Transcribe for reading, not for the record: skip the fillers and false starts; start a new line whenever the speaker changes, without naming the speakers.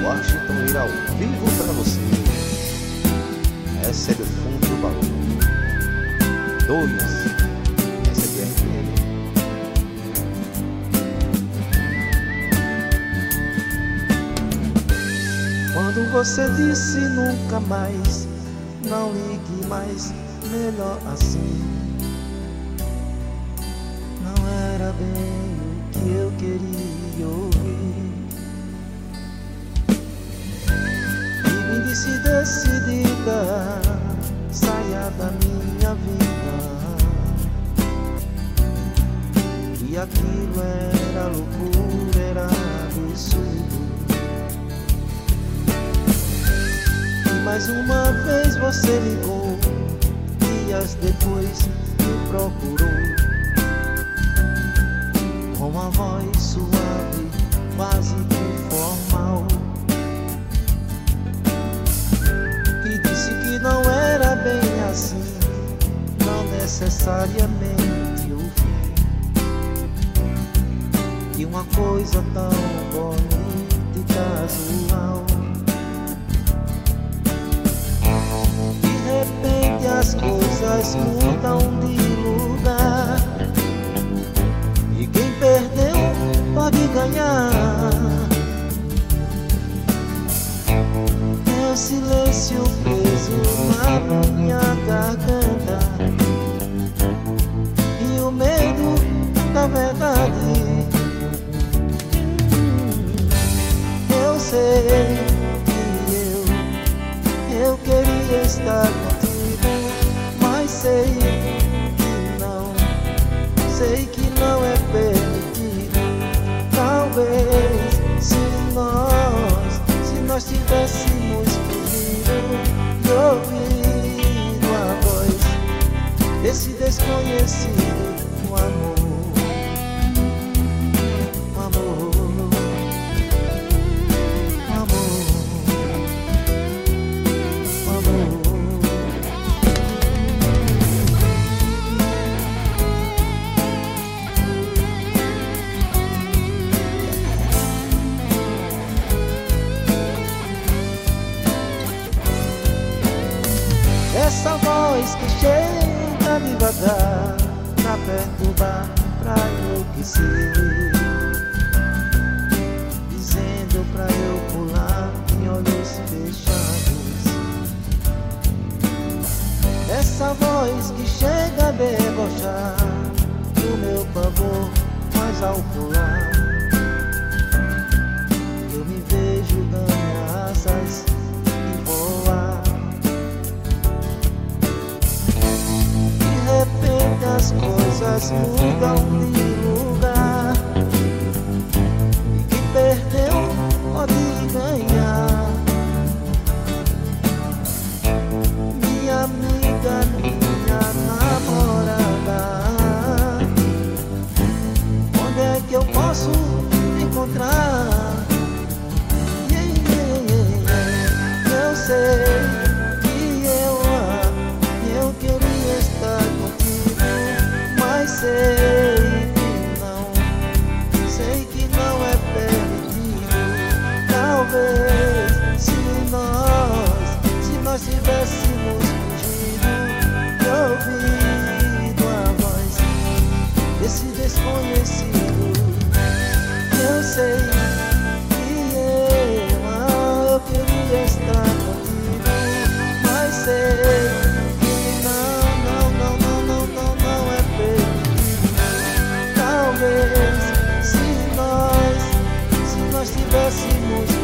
Washington ir ao vivo pra você. Essa é do fundo do baú. 2, essa aqui é FM. Quando você disse nunca mais, não ligue mais, melhor assim. Não era bem o que eu queria ouvir. E me disse decidida, saia da minha vida, que aquilo era loucura, era absurdo. E mais uma vez você ligou, dias depois me procurou, com uma voz suave, quase que formal, e disse que não era bem assim, não necessariamente o fim, e uma coisa tão bonita e casual. De repente as coisas mudam de lugar, e quem perdeu pode ganhar. É o silêncio preso na minha garganta, e o medo da verdade. Eu sei que eu queria estar contigo, mas sei que não é permitido. Talvez se nós tivéssemos fugido e ouvido a voz desse desconhecido, o amor, o amor, o amor, o amor. Essa voz que chega devagar pra perturbar, pra enlouquecer, dizendo pra eu pular em olhos fechados. Essa voz que chega a debochar do meu pavor, mas ao pular eu me vejo dando asas e voar. As coisas mudam de lugar, e quem perdeu pode ganhar. Minha amiga, minha namorada, onde é que eu posso encontrar? Eu sei que eu queria estar contigo, mas sei que não é permitido. Talvez se nós tivéssemos fugido e ouvido a voz desse desconhecido. Eu sei que eu queria estar contigo, mas sei que não é permitido. Talvez se nós tivéssemos